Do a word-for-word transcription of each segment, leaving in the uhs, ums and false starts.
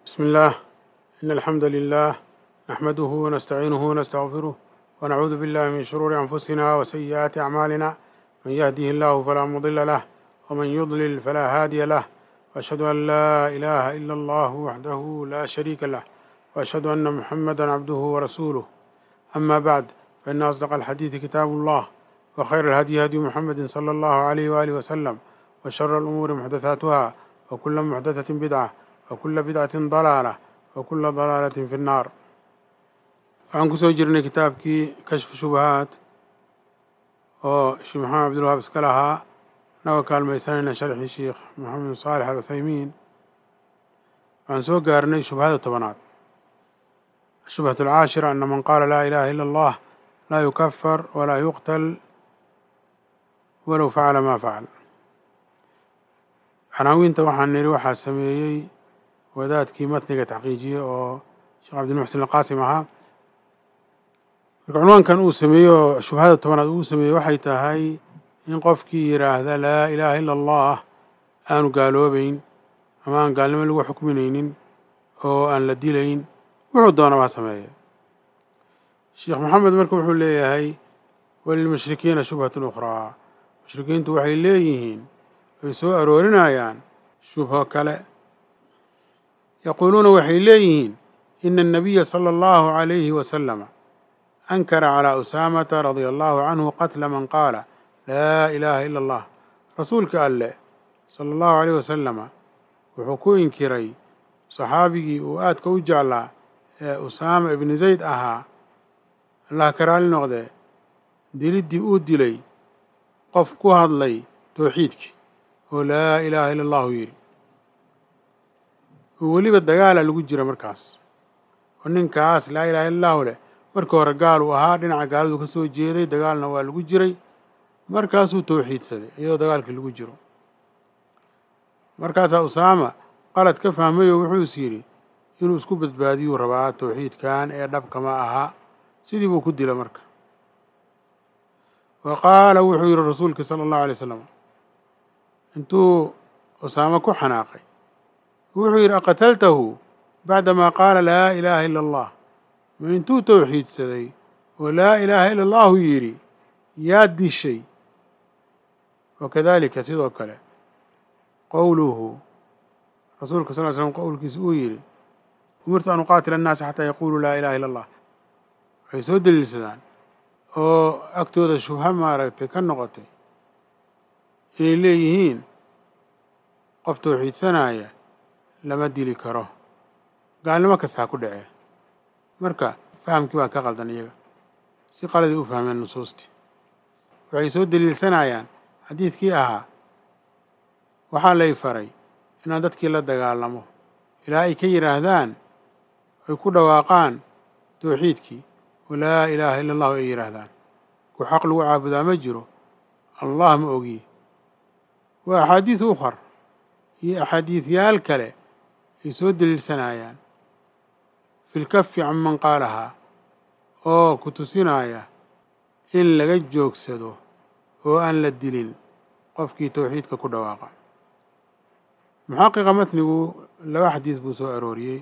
بسم الله إن الحمد لله نحمده ونستعينه ونستغفره ونعوذ بالله من شرور أنفسنا وسيئات أعمالنا من يهده الله فلا مضل له ومن يضلل فلا هادي له وأشهد أن لا إله إلا الله وحده لا شريك له وأشهد أن محمدا عبده ورسوله أما بعد فإن أصدق الحديث كتاب الله وخير الهدي هدي محمد صلى الله عليه وآله وسلم وشر الأمور محدثاتها وكل محدثة بدعة وكل بدعة ضلالة وكل ضلالة في النار. waxaan kusoo jirnay kitaabkii kashfu shubahaat oo sheekh maxamed cabdulwahaab iska lahaa naga kaalmaysanayna sharxii sheekh maxamed saalix al uthaymiin. waxaan soo gaarnay shubhada tobanaad ashubhatu alcaashira ana man qaala laa ilaaha ila allah laa yukafar walaa yuqtal walow facala maa facal. canaawiinta waxaan niri waxaa sameeyey wadaadkii matniga taxqiijiyey oo sheekh cabdilmuxsin alqaasim ahaa. marka cunwaankan uu sameeyo shubhada tobanaad uu sameeyey waxay tahay in qofkii yidhaahda laa ilaaha ila allah aanu gaaloobayn ama aan gaalnimo lagu xukminaynin oo aan la dilayn wuxuu doonaba ha sameeye. sheekh maxamed marka wuxuu leeyahay walilmushrikiina shubhatun ukhraa, mushrikiintu waxay leeyihiin way soo aroorinayaan shubho kale. yaquuluuna waxay leeyihiin ina annabiya sala allahu calayhi wasalama ankara calaa usaamata radia allahu canhu qatla man qaala laa ilaaha ila allah. rasuulka alleh sala allahu calayh wasalama wuxuu ku inkiray saxaabigii uu aadka u jeclaa ee usaama ibni zayd ahaa, allah ka raali noqdee, diliddii uu dilay qof ku hadlay towxiidkii oo laa ilaaha ila allahu yidhi. oo weliba dagaala lagu jira markaas oo ninkaas laa ilaha illa allahu leh markii hore gaal uu ahaa, dhinaca gaaladu ka soo jeeday, dagaalna waa lagu jiray, markaasuu towxiidsaday iyadoo dagaalkii lagu jiro. markaasaa usaama qalad ka fahmay oo wuxuu is yidhi inuu isku badbaadiyuu rabaa towxiidkan ee dhabka ma aha, sidii buu ku dila marka. wa qaala wuxuu yidhi rasuulka sala allahu alay wasalam intuu usaama ku xanaaqay wuxuu yidhi aqataltahu bacdamaa qaala laa ilaaha ila allah, ma intuu towxiidsaday oo laa ilaaha ila allahu yidhi yaa dishay. wakadalika sidoo kale qowluhu rasuulka sal ly slam qowlkiisa uu yidhi umirtu an uqaatila annaasa xataa yaquuluu laa ilaha illa allah. waxay soo daliilsadaan oo agtooda shubha maaragtay ka noqotay inay leeyihiin qof towxiidsanaya lama dili karo, gaalnimo kasta ha ku dhacee. marka fahamkii baa ka qaldan iyaga, si qaladii u fahmeen nusuustii. waxay soo daliilsanayaan xadiidkii ahaa waxaa lay faray inaan dadkii la dagaalamo ilaa ay ka yidhaahdaan ay ku dhawaaqaan towxiidkii oo laa ilaaha ila allahu ay yidhaahdaan. ku xaq lagu caabudaa ma jiro, allah ma ogiye. waa axaadiis ukhar iyo axaadiisyaal kale ay soo daliilsanayaan fi lkafi can man qaalahaa oo ku tusinaya in laga joogsado oo aan la dilin qofkii towxiidka ku dhawaaqa. muxaqiqa matnigu laba xadiis buu soo arooriyey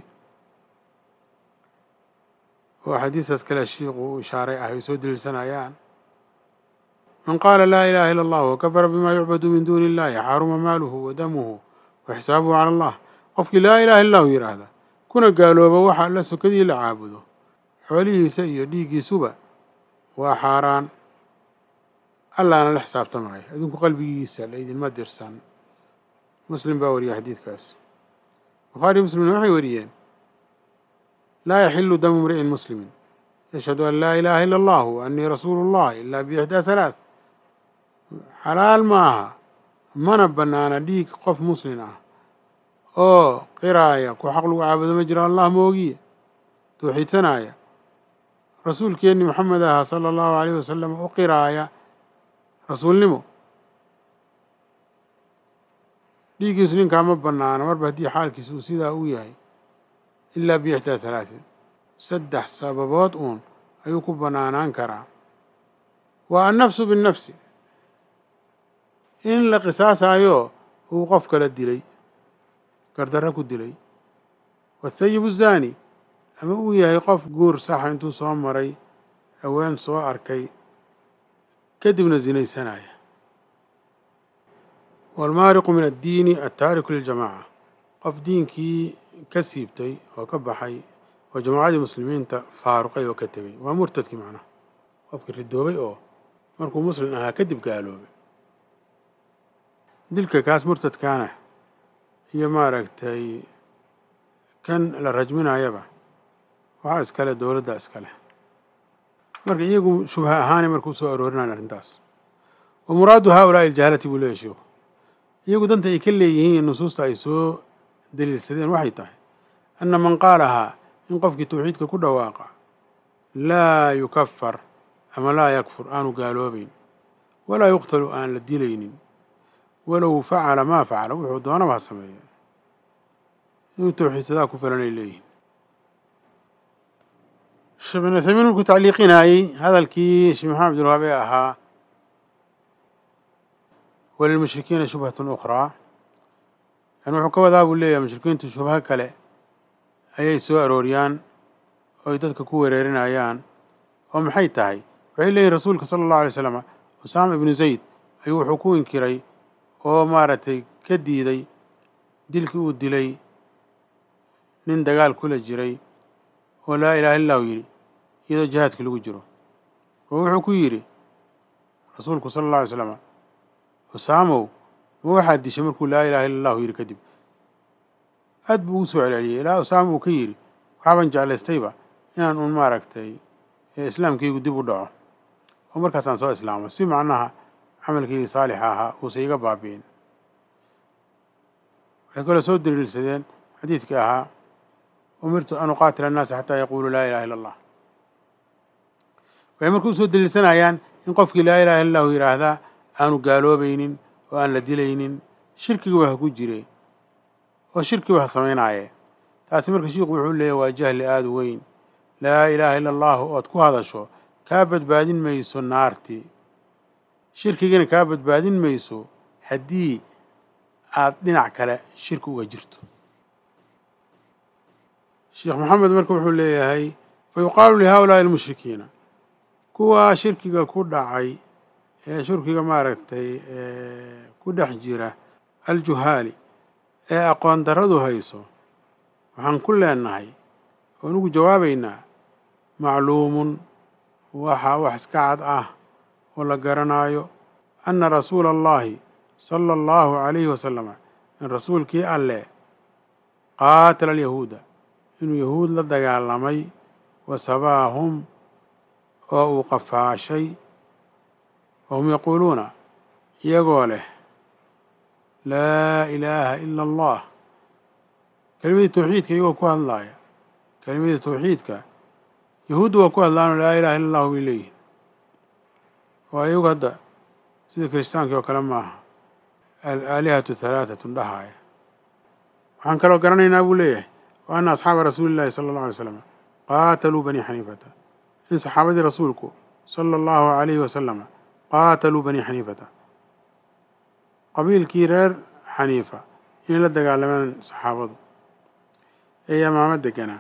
oo axaadiistaas kale shiiku uu ishaaray ah ay soo daliilsanayaan. man qaala laa ilaaha ila allah wakafara bima yucbadu min duuni illahi xaruma maaluhu wa damuhu wa xisaabuhu cala allah. qofkii laa ilaha illa allahu yidhaahda kuna gaalooba waxa alla sokadii la caabudo, xoolihiisa iyo dhiiggiisuba waa xaaraan, allaana la xisaabtamaayo, adinku qalbigiisa la idinma dirsan. muslim baa wariyey xadiidkaas. bukhaari muslimna waxay wariyeen laa yaxilu damu imri'in muslimin yashhadu an laa ilaaha illa allahu wa annii rasuulu llah ilaa biixdaa halaath. xalaal maaha mana bannaana dhiig qof muslin ah oo qiraaya ku xaq lagu caabudo ma jiro allah moogiye, towxiidsanaya rasuulkeenni maxamed aha sala allahu alayh wasalam u qiraaya rasuulnimo, dhiiggiisu ninkaa ma bannaano marba haddii xaalkiisa uu sidaa u yahay ilaa biixdaa halaatin, saddex sababood uun ayuu ku bannaanaan karaa. waa annafsu binnafsi, in la qisaasayo uu qof kala dilay gardarro ku dilay والثيب الزاني أما uu yahay qof guur saxa intuu soo maray haween soo arkay kadibna zinaysanaya. والمارق من الدين التارك للجماعة qof diinkii ka siibtay oo ka baxay oo jamaacadii muslimiinta faaruqay oo ka tegay waa murtadkii macnaha qofkii ridoobay oo markuu muslim ahaa kadib gaaloobay. dilka kaas murtadkaana iyo maaragtay kan la rajminayaba waxaa iskale dowladda iskale marka iyagu shubha ahaanay markuu soo aroorinaan arrintaas. wa muraadu haaulaa'i aljahalati buu leeyahay sheikhu iyagu danta ay ka leeyihiin nusuusta ay soo daliilsadeen waxay tahay anna man qaalahaa in qofkii tawxiidka ku dhawaaqa laa yukafar ama laa yakfur aanu gaaloobayn walaa yuqtalu aan la dilaynin walow facala maa facala wuxuu doonaba ha sameeya inuu tawxiidsadaa ku filanay leeyihin. sheekh ibnu uthaymiin markuu tacliiqinayey hadalkii sheekh maxamed abdulwahaab ee ahaa walilmushrikiina shubhatun ukhraa yani wuxuu ka wadaa buu leeyahay mushrikiintu shubho kale ayay soo arooriyaan oo ay dadka ku wereerinayaan oo maxay tahay waxay leeyihin rasuulka sala allahu alay slam usaama ibnu zayd ayuu wuxuu ku inkiray oo maaragtay ka diiday dilkii uu dilay nin dagaal kula jiray oo laa ilaha illa hu yidhi iyadoo jihaadkii lagu jiro oo wuxuu ku yidhi rasuulku sala allahu alay slam usaamow ma waxaad dishay markuu laa ilaha illa allahu yidhi kadib aad buu ugu soo celceliyey ilaa usaama uu ka yidhi waxaaban jeclaystayba inaan un maaragtay islaamkaygu dib u dhaco oo markaasaan soo islaamo si macnaha camalkaygii saalixa ahaa uusa iga baabi'in. waxay kaloo soo daliilsadeen xadiidkii ahaa umirtu an uqaatila annaasa xataa yaquuluu laa ilaha illa allah. waxay marka u soo daliilsanayaan in qofkii laa ilaha illa allahu yidhaahdaa aanu gaaloobaynin oo aan la dilaynin shirkigiba ha ku jire oo shirkiba ha samaynaaye. taasi marka shiikhu wuxuu leeyahy waa jahli aada u weyn. laa ilaaha illa allahu ood ku hadasho kaa badbaadin mayso naartii shirkigana kaa badbaadin mayso haddii aad dhinac kale shirki uga jirto. sheekh maxamed marka wuxuu leeyahay fa yuqaalu lihaulaa'i almushrikiina kuwa shirkiga ku dhacay ee shirkiga maaragtay ku dhex jira aljuhaali ee aqoon darradu hayso waxaan ku leenahay oo nugu jawaabaynaa macluumun waxaa wax iska cad ah oo la garanaayo anna rasuula allahi sala allahu calayhi wasalama in rasuulkii alleh qaatala alyahuuda inuu yahuud la dagaalamay wa sabaahum oo uu qafaashay wahum yaquuluuna iyagoo leh laa ilaaha ila allah kelimadii tawxiidka iyagoo ku hadlaaya kelimadii tawxiidka yahuuddu waa ku hadlaano laa ilaha illa allahu bay leeyihin waa iyagu hadda sida kiristaankii oo kale maaha alaalihatu halaatatun dhahaaya. waxaan kaloo garanaynaa buu leeyahay wa anna asxaaba rasuuli llahi sala allahu alay slam qaataluu bani xaniifata in saxaabadii rasuulku sala allahu calayhi wasalama qaataluu bani xaniifata qabiilkii reer xaniifa inay la dagaalameen saxaabadu ee yamaama deganaa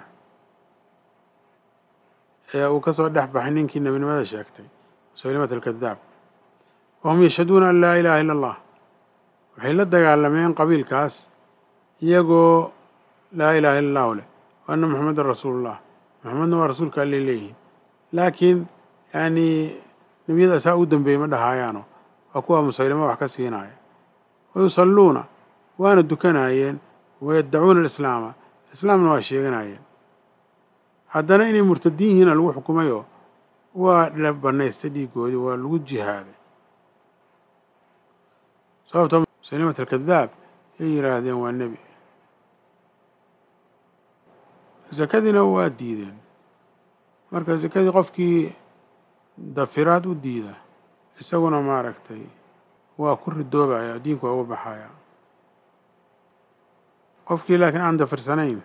ee uu ka soo dhex baxay ninkii nebinimada sheegtay musaylimat alkadaab wahum yashhaduuna an laa ilaha illa allah waxay la dagaalameen qabiilkaas iyagoo laa ilaha illa allahu leh wa anna muxamadan rasuulullah maxamedna waa rasuulka allay leeyihiin laakiin yani nebiyada saa u dambeeyey ma dhahaayaano waa kuwa musaylimo wax ka siinaya wayusalluuna waana dukanaayeen wayaddacuuna alislaama islaamna waa sheeganayeen haddana inay murtadiin yihiina lagu xukumayoo waa la bannaystay dhiigoodii waa lagu jihaaday sababto musaylimat alkadaab yay yidhaahdeen waa nebi sakadiina waa diideen marka sakadii qofkii dafiraad u diida isaguna maaragtay waa ku ridoobaya diinku waa uga baxaya qofkii laakiin aan dafirsanayn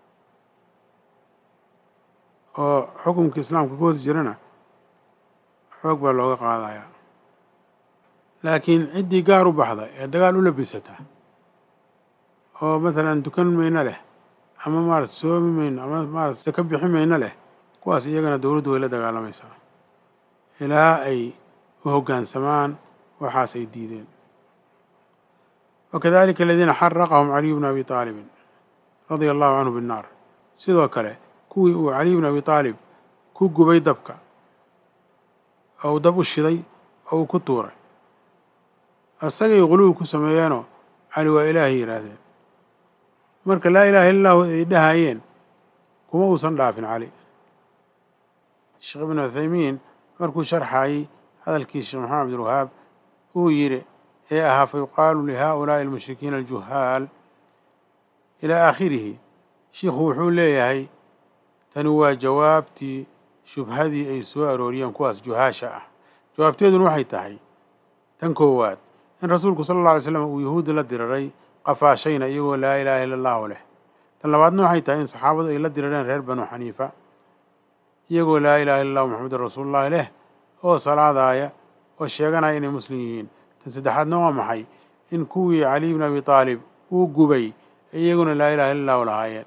oo xukumka islaamka ku hoos jirana xoog baa looga qaadaya laakiin ciddii gaar u baxda ee dagaal u labisata oo matalan dukan mayna leh ama maarata soomi mayno ama maarata saka bixi mayno leh, kuwaas iyagana dowladdu way la dagaalamaysaa ilaa ay u hoggaansamaan waxaas ay diideen. wakadalika aladiina xaraqahum caliyu bnu abi aalibin radia allahu canhu binnaar, sidoo kale kuwii uu caliy bnu abi aalib ku gubay dabka oo uu dab u shiday oo uu ku tuuray, asagay quluub ku sameeyeenoo cali waa ilaahay yidhaahdeen. marka laa ilaaha illa allahu ay dhahayeen kuma uusan dhaafin cali. sheekh ibnu cuthaymiin markuu sharxaayey hadalkii sheekh maxamed cabdilwahaab uu yidhi ee ahaa fa yuqaalu lihaa'ulaa'i almushrikiina aljuhaal ilaa aakhirihi, shiikhu wuxuu leeyahay tani waa jawaabtii shubhadii ay soo arooriyeen kuwaas juhaasha ah. jawaabteeduna waxay tahay tan koowaad in rasuulku sala alla alay slam uu yahuudda la diriray qafaashayna iyagoo laa ilaaha illa allahu leh. tan labaadna waxay tahay in saxaabadu ay la dirireen reer banu xaniifa iyagoo laa ilaha illa allahu maxamedan rasuulullahi leh oo salaadaaya oo sheeganaya inay muslim yihiin. tan saddexaadna waa maxay in kuwii caliy bn abi aalib uu gubay iyaguna laa ilaha illa allahu lahaayeen.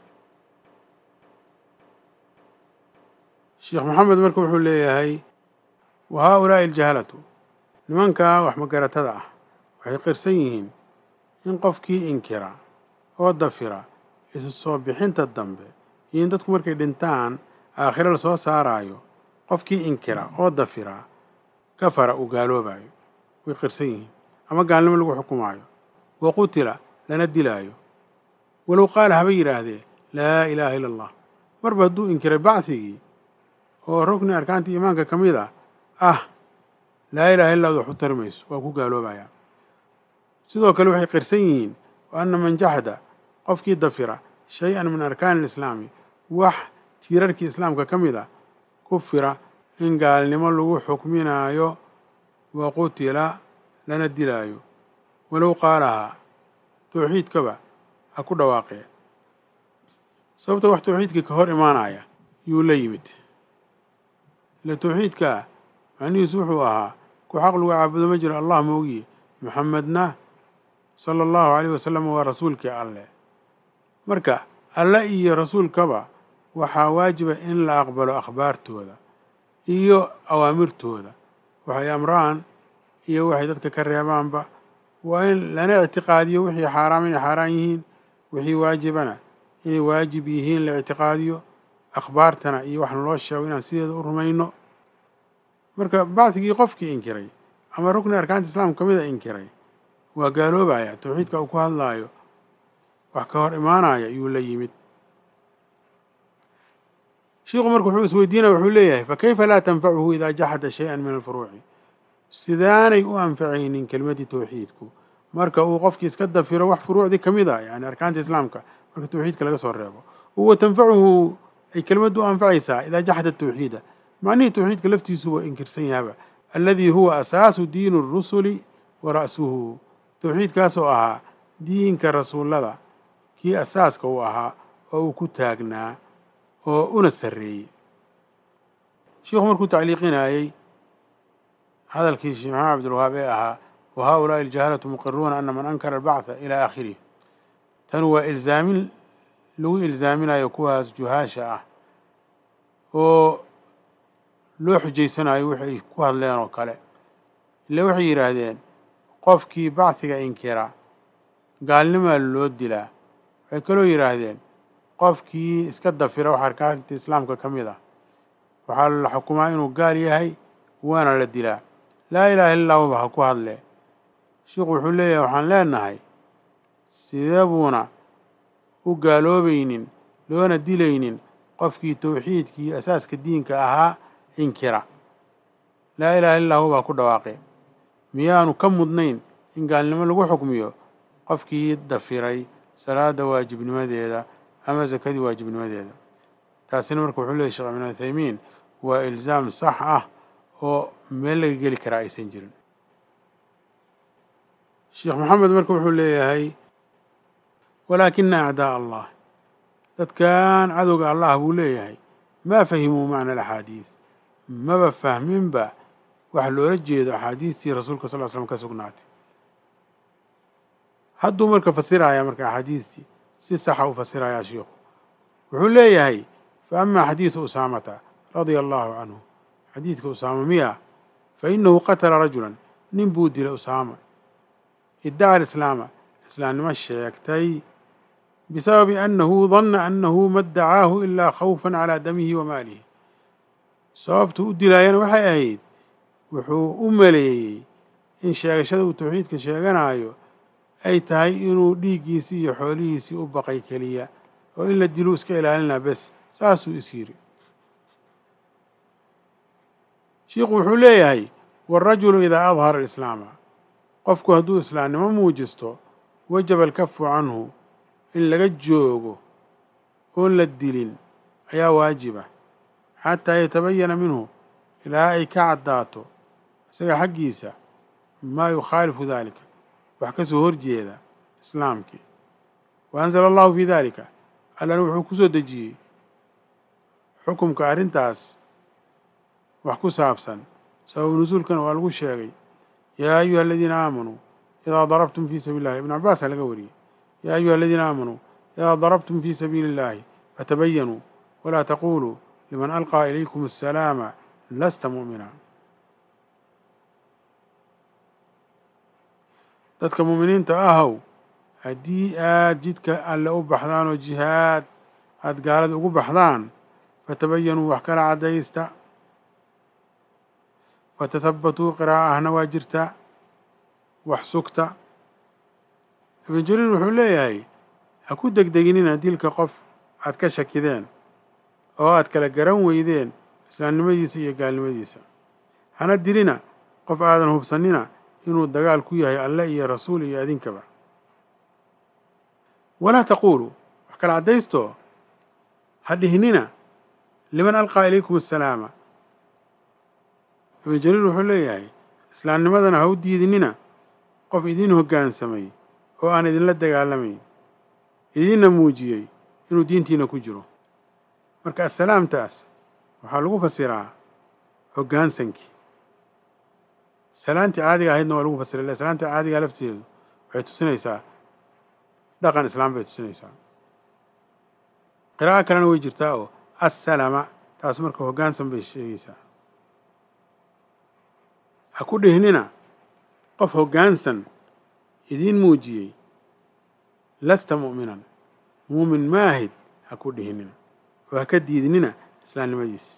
sheekh maxamed marka wuxuu leeyahay wa haaulaa'i aljahalatu, nimankaa wax magaratada ah waxay qirsan yihiin in qofkii inkira oo dafira isu soo bixinta dambe iyo in dadku markay dhintaan aakhiro la soo saaraayo, qofkii inkira oo dafira kafara uu gaaloobayo, way qirsan yihiin ama gaalnimo lagu xukumaayo, wa qutila lana dilaayo walow qaala haba yidhaahdee laa ilaaha illa allah. marba hadduu inkiray bacdigii oo rukni arkaantii iimaanka ka mid a ah laa ilaha illa adu wax u tari mayso, waa ku gaaloobayaa. sidoo kale waxay qirsan yihiin wa anna man jaxda qofkii dafira shay-an min arkaani alislaami, wax tiirarkii islaamka ka mid a, kufira in gaalnimo lagu xukminaayo, wa qutila lana dilaayo walow qaalahaa towxiidkaba ha ku dhawaaqee. sababta wax towxiidkii ka hor imaanaya yuu la yimid. ila towxiidka macnihiisu wuxuu ahaa ku xaq lagu caabudo ma jiro allah moogiye, maxamedna sala allahu calayh wasalam waa rasuulkii alleh. marka alle iyo rasuulkaba waxaa waajiba in la aqbalo akhbaartooda iyo awaamirtooda, waxay amraan iyo waxay dadka ka reebaanba waa in lana ictiqaadiyo wixii xaaraam inay xaaraan yihiin, wixii waajibana inay waajib yihiin la ictiqaadiyo, akhbaartana iyo wax loo sheego inaan sideeda u rumayno. marka bacdigii qofkii inkiray ama rukni arkaanta islaamka ka mid a inkiray waa gaaloobaya, towxiidka uu ku hadlaayo wax ka hor imaanaya yuu la yimid. shiikhu marka wuxuu isweydiinaya wuxuu leeyahay fa kayfa laa tanfacuhu idaa jaxada shay-an min alfuruuci, sidaanay u anfacaynin kelimadii towxiidku marka uu qofkii iska dafiro wax furuucdii ka mid a, yani arkaanta islaamka marka towxiidka laga soo reebo. wa tanfacuhu ay kelimaddu u anfacaysaa idaa jaxada towxiida, macnihii towxiidka laftiisuba inkirsan yahaba, alladii huwa asaasu diini rusuli wa ra'suhu, towxiidkaasoo ahaa diinka rasuullada kii asaaska uu ahaa oo uu ku taagnaa oo una sarreeyey. shiikhu markuu tacliiqinayey hadalkii sheekh maxamed cabdilwahaab ee ahaa wa haaulaa'i aljahalatu muqiruuna ana man ankara albactha ilaa aakhirih, tan waa ilzaamin lagu ilzaaminayo kuwaas juhaasha ah oo loo xujaysanayo wixi ay ku hadleen oo kale. ila waxay yidhaahdeen qofkii bacdiga inkira gaalnimaa loo dilaa. waxay kaloo yidhaahdeen qofkii iska dafira wax arkaanta islaamka ka mid ah waxaa la xukumaa inuu gaal yahay waana la dilaa. laa ilaaha illa huwa ha ku hadle. sheikhu wuxuu leeyahay waxaan leenahay sidee buuna u gaaloobaynin loona dilaynin qofkii towxiidkii asaaska diinka ahaa inkira, laa ilaha illa huwa ku dhawaaqe, miyaanu ka mudnayn in gaalnimo lagu xukmiyo qofkii dafiray salaada waajibnimadeeda ama sakadii waajibnimadeeda. taasina marka wuxuu leeyahy sheekh ibnu cuthaymiin waa ilzaam sax ah oo meel laga geli karaa aysan jirin. sheekh maxamed marka wuxuu leeyahay walaakina acdaa allah, dadkan cadowga allah buu leeyahay maa fahimuu macna alaxaadiis, maba fahminba wax loola jeedo axaadiistii rasuulka sal l slam ka sugnaatay. hadduu marka fasiraya marka axaadiistii si saxa u fasirayaa shiikhu wuxuu leeyahay fa amaa xadiidu usaamata radia allahu canhu xadiidka usaama miya fa inahu qatala rajulan nin buu dilay usaama iddaca alislaama islaamnimo sheegtay bisababi annahu danna annahu ma ddacaahu ilaa khawfan calaa damihi wa maalihi sababtu u dilaayana waxay ahayd wuxuu u maleeyey in sheegashada uu tawxiidka sheeganayo ay tahay inuu dhiiggiisii iyo xoolihiisii u baqay keliya oo in la diluu iska ilaalinaa bes saasuu is yidhi shiikhu wuxuu leeyahay waalrajulu idaa adhara alislaama qofku hadduu islaamnimo muujisto wajaba alkafu canhu in laga joogo oon la dilin ayaa waajiba xataa yatabayana minhu ilaa ay ka caddaato isaga xaggiisa maa yukhaalifu daalika wax ka soo horjeeda islaamkii wa anzala allahu fii daalika allana wuxuu ku soo dejiyey xukumka arrintaas wax ku saabsan sababu nusuulkana waa lagu sheegay yaa ayuha aladiina aamanuu idaa darabtum fii sabiili illahi ibn cabbaasa laga wariyey yaa ayuha aladiina aamanuu idaa darabtum fii sabiili illahi fatabayanuu walaa taquluu liman alqaa ilaykum asalaama lasta mu'mina dadka mu'miniinta ahow haddii aad jidka alle u baxdaan oo jihaad aad gaalada ugu baxdaan fatabayanuu wax kala caddaysta fatathabbatuu qiraa'a ahna waa jirta wax sugta ibnu jariir wuxuu leeyahay ha ku degdeginina dilka qof aad ka shakideen oo aad kala garan weydeen islaamnimadiisa iyo gaalnimadiisa hana dilina qof aadan hubsannina inuu dagaal ku yahay alle iyo rasuul iyo adinkaba walaa taquuluu wax kala caddaysto ha dhihnina liman alqaa ilaykum asalaama ibnu jariir wuxuu leeyahay islaamnimadana ha u diidinina qof idin hoggaansamay oo aan idinla dagaalamayn idinna muujiyey inuu diintiina ku jiro marka assalaamtaas waxaa lagu fasiraa hoggaansankii salaantii caadiga ahaydna waa lagu fasira illa salaanta caadigaa lafteedu waxay tusinaysaa dhaqan islaam bay tusinaysaa qiraa'o kalena way jirtaa oo assalama taas marka hoggaansan bay sheegaysaa ha ku dhihnina qof hoggaansan idiin muujiyey lasta mu'minan muumin maahid ha ku dhihnina oo ha ka diidinina islaamnimadiisi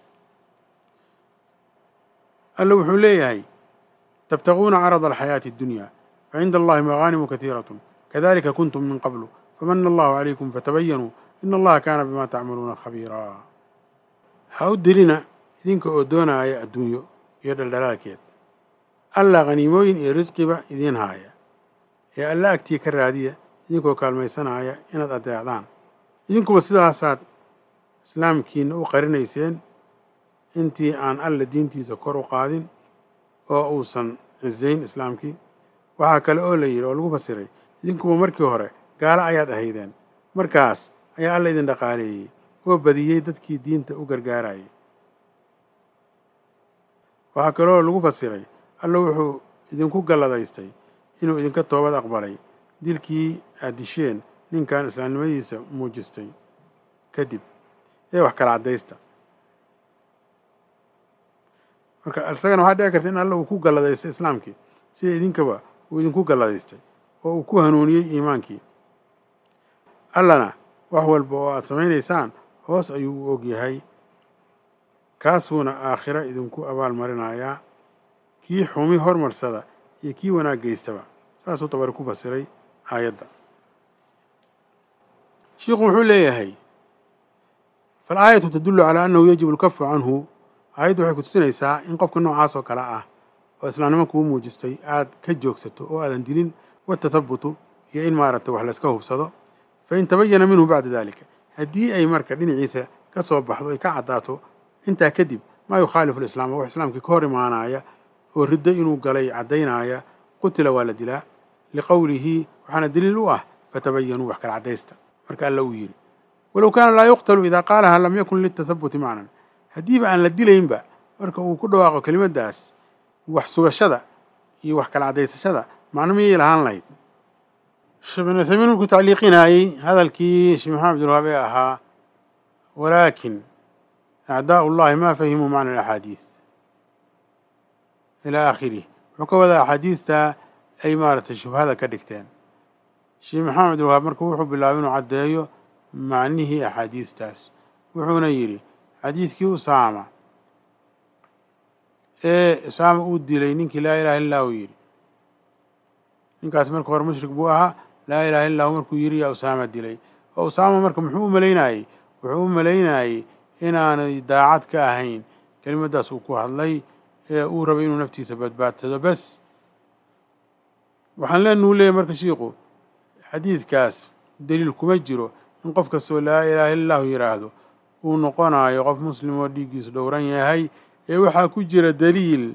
alla wuxuu leeyahay tabtaguuna carada alxayaati اddunyaa facinda allahi magaanimu katiiratun kadalika kuntum min qablu famana allahu calaykum fatabayanuu ina allaha kaana bima tacmaluuna khabiiraa ha u dilina idinka oo doonaaya adduunyo iyo dhaldhalaalkeed alla khaniimooyin iyo risqiba idiin haaya ee alla agtii ka raadiya idinkoo kaalmaysanaya inaad adeecdaan idinkuba sidaasaad islaamkiina u qarinayseen intii aan alla diintiisa kor u qaadin oo uusan cisayn islaamkii waxaa kale oo la yidhi oo lagu fasiray idinkuba markii hore gaalo ayaad ahaydeen markaas ayaa alla idin dhaqaaleeyey oo badiyey dadkii diinta u gargaarayay waxaa kaloo lagu fasiray alla wuxuu idinku galladaystay inuu idinka toobad aqbalay dilkii aad disheen ninkan islaamnimadiisa muujistay kadib ee wax kala caddaysta marka isagana waxaa dhici karta in alla uu ku galladaystay islaamkii sida idinkaba uu idinku galladaystay oo uu ku hanuuniyey iimaankii allana wax walba oo aad samaynaysaan hoos ayuu u og yahay kaasuuna aakhiro idinku abaal marinayaa kii xumi hormarsada iyo kii wanaag geystaba saasuu tabari ku fasiray aayadda shiikhu wuxuu leeyahay faalaayatu tadullu calaa annahu yajibu alkafu canhu aayaddu waxay ku tusinaysaa in qofka noocaas oo kale ah oo islaamnimo kuu muujistay aad ka joogsato oo aadan dilin watathabutu iyo in maaragtay wax layska hubsado fain tabayana minhu bacda daalika haddii ay marka dhinaciisa ka soo baxdo ay ka caddaato intaa kadib maa yukhaalifu alislaam wax islaamkii ka hor imaanaya oo riddo inuu galay caddaynaya qutila waa la dilaa liqowlihi waxaana daliil u ah fatabayanuu wax kala caddaysta marka alla uu yidhi walow kaana laa yuqtalu idaa qaalaha lam yakun litathabuti macnan haddiiba aan la dilaynba marka uu ku dhawaaqo kelimaddaas wax sugashada iyo wax kala caddaysashada macno miyay lahaan lahayd sheekh ibnu uthaymiin markuu tacliiqinaayey hadalkii sheekh maxamed abdulwahaab ee ahaa walaakin acdaa'u llahi ma fahimuu macna alaxaadiis ilaa aakhirih. wuxuu ka wadaa axaadiistaa ay maaragtay shubhada ka dhigteen. sheekh maxamed abdulwahaab marka wuxuu bilaabay inuu caddeeyo macnihii axaadiistaas. wuxuuna yidhi xadiidkii usaama ee usaama uu dilay ninkii laa ilaha illa uu yidhi, ninkaas marka hore mushrik buu ahaa, laa ilaha illa hu markuu yidhi yaa usaama dilay. oo usaama marka muxuu u malaynayey? wuxuu u malaynayey inaanay daacad ka ahayn kelimaddaas uu ku hadlay ee uu rabay inuu naftiisa badbaadsado bes. waxaan leenuu leeyahy marka shiiku xadiidkaas daliil kuma jiro in qof kastoo laa ilaaha illa allahu yidhaahdo uu noqonayo qof muslim oo dhiiggiisu dhowran yahay, ee waxaa ku jira daliil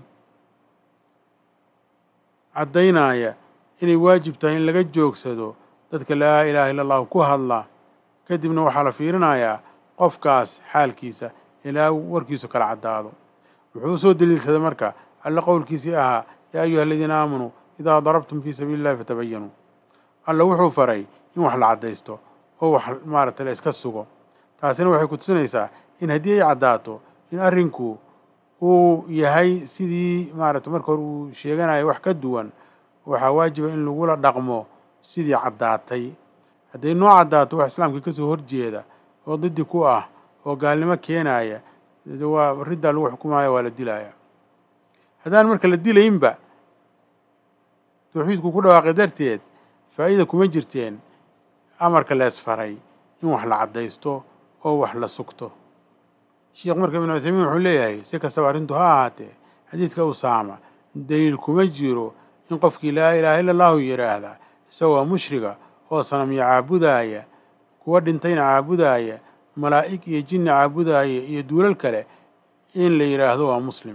caddaynaya inay waajib tahay in laga joogsado dadka laa ilaaha illa allahu ku hadla. kadibna waxaa la fiirinayaa qofkaas xaalkiisa ilaa warkiisu kala caddaado. wuxuu usoo daliilsaday marka alla qowlkiisii ahaa yaa ayuha aladiina aamanuu idaa darabtum fii sabiili illahi fatabayanuu. alla wuxuu faray in wax la caddaysto oo wax maaragtay la iska sugo. taasina waxay ku tusinaysaa in haddii ay caddaato in arrinku uu yahay sidii maaragtay marka hore uu sheeganayo wax ka duwan, waxaa waajiba in lagula dhaqmo sidii caddaatay. hadday noo caddaato wax islaamkii ka soo horjeeda oo diddi ku ah oo gaalnimo keenaya, waa riddaa lagu xukumaya, waa la dilaya. haddaan marka la dilaynba tawxiidku ku dhawaaqay darteed faa'iida kuma jirteen amarka leesfaray in wax la caddaysto oo wax la sugto. sheekh marka ibnu cuthaymiin wuxuu leeyahay si kastaba arrintu ha ahaatee xadiidka usaama daliil kuma jiro in qofkii laa ilaaha illa allahu yidhaahda isagoo mushriga oo sanamyo caabudaaya, kuwa dhintayna caabudaaya, malaa'ig iyo jinni caabudaaya iyo duulal kale in la yidhaahdo waa muslim.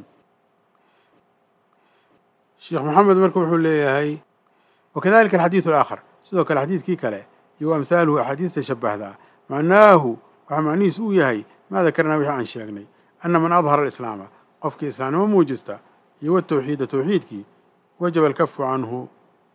sheekh maxamed marka wuxuu leeyahay wakadalika alxadiidu alaakhar, sidoo kale xadiidkii kale iyo amhaaluhu axaadiista shabahdaa macnaahu waxaa macnihiisu uu yahay maa dakarnaa wixii aan sheegnay, ana man adhara alislaama qofkii islaamnimo muujista iyo watawxiida tawxiidkii wajaba alkafu canhu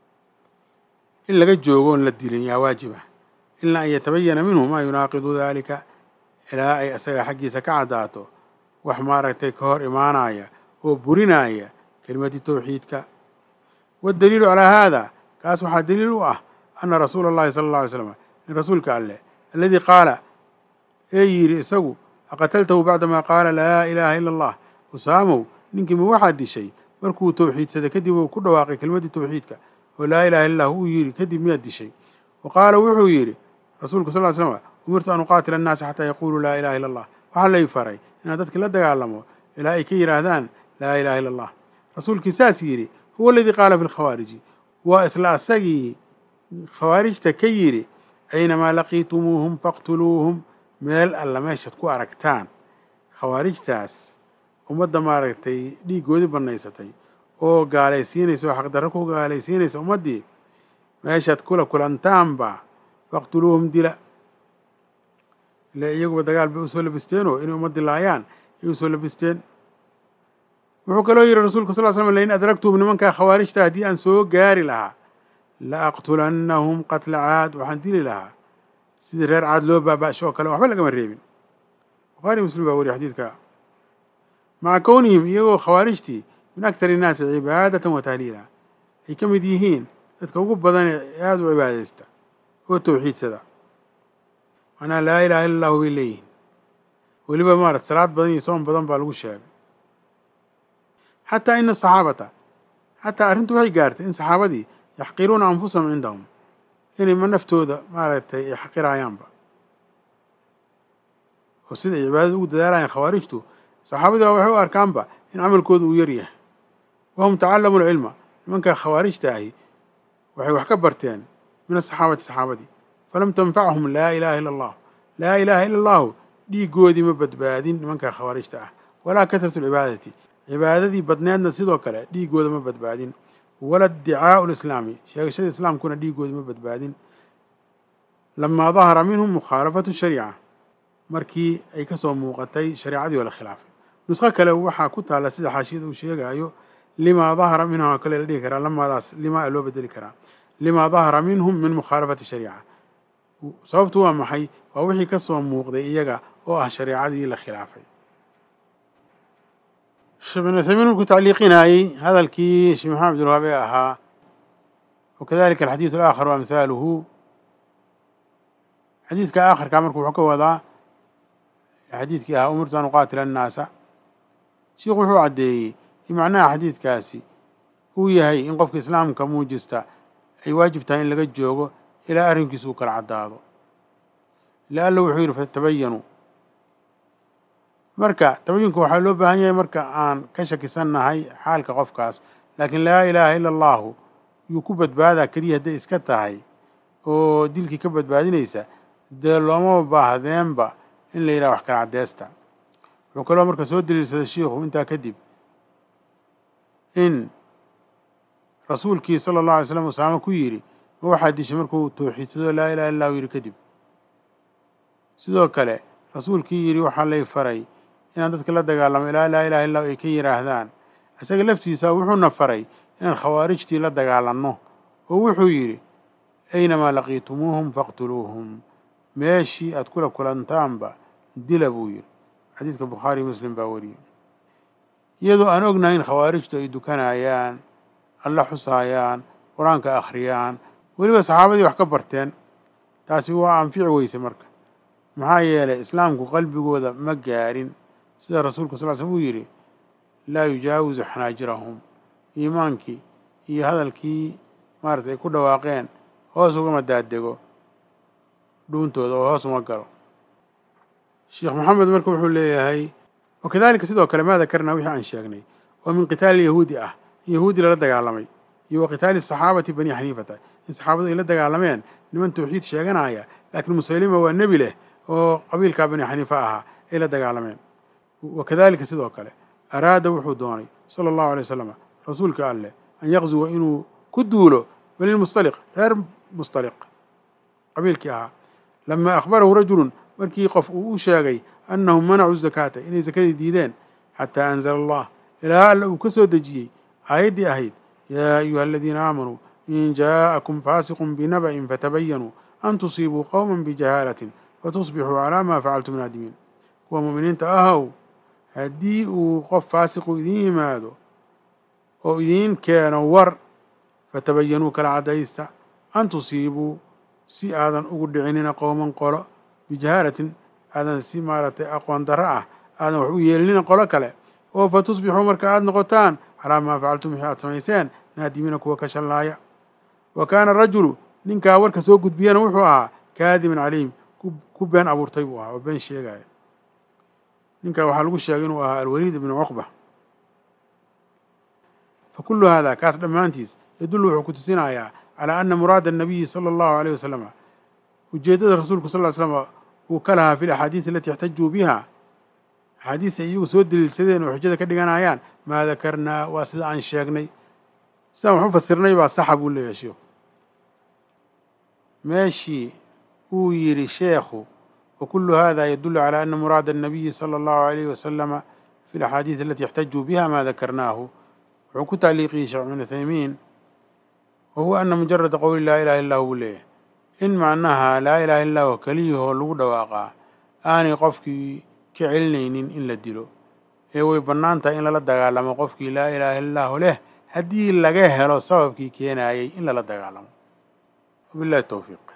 in laga joogo oon la dilin yaa waajiba, ilaa an yatabayana minhu maa yunaaqidu daalika, ilaa ay asaga xaggiisa ka caddaato wax maaragtay ka hor imaanaya oo burinaya kelimadii tawxiidka. waddaliilu calaa haada, kaas waxaa daliil u ah ana rasuula allahi sala alla alay slam in rasuulka alleh alladii qaala ee yidhi isagu aqataltahu bacdamaa qaala laa ilaaha ila allah, usaamow ninkii ma waxaad dishay markuu tawxiidsaday kadib uu ku dhawaaqay kelimadii tawxiidka oo laa ilaha illa lahu uu yidhi kadib miyaad dishay? wa qaala wuxuu yidhi rasuulku sal ly slam umirtu an uqaatila annaasa xataa yaquuluu laa ilaha illa allah, waxaa lay faray inaan dadki la dagaalamo ilaa ay ka yidhaahdaan laa ilaha illa allah. rasuulkii saas yidhi huwa aladii qaala fi lkhawaariji, waa isla asagii khawaarijta ka yidhi aynamaa laqiitumuuhum faqtuluuhum, meel alla meeshaad ku aragtaan khawaarijtaas ummadda maaragtay dhiiggoodii bannaysatay oo gaalaysiinaysa oo xaqdarro ku gaalaysiinaysa ummaddii, meeshaad kula kulantaanba faqtuluuhum dila. ila iyaguba dagaal bay usoo labisteenoo inay ummaddii laayaan ay usoo labisteen. wuxuu kaloo yidhi rasuulku sal l slam lain adragtuhum nimankaa khawaarijta haddii aan soo gaari lahaa la aqtulannahum qatla caad, waxaan dili lahaa sidii reer caad loo baaba'sho oo kale waxba lagama reebin. bukhaari muslim baa weriye xadiidka. maca kownihim iyagoo khawaarijtii min akthar innaasi cibaadatan wa tahliila, ay ka mid yihiin dadka ugu badan ee aada u cibaadaysta oo tawxiidsada, macnaha laa ilaha illa allahu bay leeyihin. weliba maarat salaad badan iyo soon badan baa lagu sheegay. xataa ina asaxaabata, xataa arrintu waxay gaartay in saxaabadii yaxqiruuna anfusahum cindahum, inay ma naftooda maaragtay ay xaqirayaanba oo sida ay cibaadada ugu dadaalayaan khawaarijtu, saxaabadii baa waxay u arkaanba in camalkooda uu yar yahay. wahum tacallamu lcilma, nimankaa khawaarijta ahi waxay wax ka barteen min asaxaabati saxaabadii, falam tanfachum laa ilaha illa allah, laa ilaha illa allahu dhiiggoodii ma badbaadin nimankaa khawaarijta ah, walaa kahratu lcibaadati, cibaadadii badneedna sidoo kale dhiiggooda ma badbaadin, wala iddicaau lislaami, sheegashada islaamkuna dhiiggoodii ma badbaadin. lamaa dahara minhum mukhaalafatu shariica, markii ay ka soo muuqatay shareecadii oo la khilaafay. nusqo kale waxaa ku taalla sida xaashiyada uu sheegaayo limaa dahara minhum kale la dhihi karaa, lamaadaas limaa loo bedeli karaa, limaa dahara minhum min mukhaalafati shariica. sababtu waa maxay? waa wixii ka soo muuqday iyaga oo ah shareecadii la khilaafay. sheekh ibnu uthaymiin markuu tacliiqinayey hadalkii sheekh maxamed abdulwahaabe ahaa wakadalika alxadiidu alaakhar wa amhaaluhu, xadiidka aakhirkaa marka wuxuu ka wadaa xadiidkii ahaa umirtu an uqaatila annaasa. sheikhu wuxuu caddeeyey in macnaha xadiidkaasi uu yahay in qofka islaamka muujista ay waajib tahay in laga joogo ilaa arrinkiisa uu kala caddaado. ila alla wuxuu yidhi fatabayanuu, marka tabayunka waxaa loo baahan yahay marka aan ka shakisannahay xaalka qofkaas, laakiin laa ilaaha ila allahu yuu ku badbaadaa keliya hadday iska tahay oo dilkii ka badbaadinaysa, dee looma baahdeenba in la yidhaha wax kala caddeesta. wuxuu kaloo marka soo daliilsaday shiikhu intaa kadib in rasuulkii sala allahu alay slam usaamo ku yidhi ma waxaa dishay markuu tawxiidsado laa ilaha illa hu yidhi kadib. sidoo kale rasuulkii yidhi waxaa lay faray inaan dadka la dagaalamo ilaa laa ilaha illa hu ay ka yidhaahdaan. isaga laftiisa wuxuuna faray inaan khawaarijtii la dagaalanno oo wuxuu yidhi aynamaa laqiitumuuhum faqtuluuhum, meeshii aad kula kulantaanba dila buu yidhi. xadiidka bukhaari muslim baa wariyey. iyadoo aan ognahay in khawaarijtu ay dukanayaan, alla xusaayaan, qur-aanka akhriyaan, weliba saxaabadii wax ka barteen, taasi waa anfici weyse marka. maxaa yeelay islaamku qalbigooda ma gaarin, sida rasuulku sal l slm uu yidhi laa yujaawizu xanaajirahum. iimaankii iyo hadalkii maaratay ay ku dhawaaqeen hoos ugama daadego dhuuntooda oo hoos uma galo. sheekh maxamed marka wuxuu leeyahay wakadalika sidoo kale maa dakarnaa wixii aan sheegnay oo min qitaali yahuudi ah, in yahuudi lala dagaalamay, iyo wa qitaali saxaabati bani xaniifata, in saxaabadu ay la dagaalameen niman tawxiid sheeganaya laakiin musaylima waa nebi leh oo qabiilkaa bani xaniifa ahaa ay la dagaalameen. wakadalika sidoo kale araada wuxuu doonay sala allahu alay wasalam rasuulka alleh an yaqzuwa inuu ku duulo bani lmustaliq, reer mustaliq qabiilkii ahaa, lamaa akhbarahu rajulun markii qof uu u sheegay annahum manacuu zakaata inay zakadii diideen, xataa anzala allah ilaa alla uu ka soo dejiyey aayaddii ahayd yaa ayuha aladiina aamanuu in jaa'akum faasiqun binaba'in fatabayanuu an tusiibuu qowman bijahaalatin fatusbixuu calaa maa facaltum naadimiin. kuwa mu'miniinta ahow, haddii uu qof faasiqu idiin yimaado oo idiin keeno war, fatabayanuu kala caddaysta, an tusiibuu si aadan ugu dhicinina qowman qolo, bijahaalatin aadan si maaragtay aqoon darro ah aadan wax u yeelinina qolo kale, oo fa tusbixuu marka aada noqotaan calaa maa facaltum wixii aad samayseen naadimiina kuwa ka shallaaya. wa kaana rajulu ninkaa warka soo gudbiyana wuxuu ahaa kaadiban calayhim, ku been abuurtay buu ahaa oo been sheegaya. ninkaa waxaa lagu sheegay inuu ahaa alwaliid ibnu cuqba. fa kullu haadaa kaas dhammaantiis yadullu wuxuu ku tusinayaa calaa ana muraada annabiyi sala allahu alayh wasalama, ujeeddada rasuulku sal ly slama uu ka lahaa fi laxaadiis alati ixtajuu biha, axaadiista iyagu soo daliilsadeen oo xujada ka dhiganayaan, maa dakarnaa waa sida aan sheegnay, sidaan wax u fasirnay baa saxa buu leeyahay sheikhu. meeshii uu yidhi sheekhu وكل هذا يدل على أن مراد النبي صلى الله عليه وسلم في الأحاديث التي احتجوا بها ما ذكرناه. وعكو تعليقي شيخ ابن عثيمين وهو أن مجرد قول لا إله إلا هو ليه إن معناها لا إله إلا هو كليه هو لو دواقع آني قفكي كعلنين إن لدلو إيوي بنانتا إن لدقالما قفكي لا إله إلا هو له هدي لغيه لو سببكي كينا إن لدقالما. وبالله التوفيق.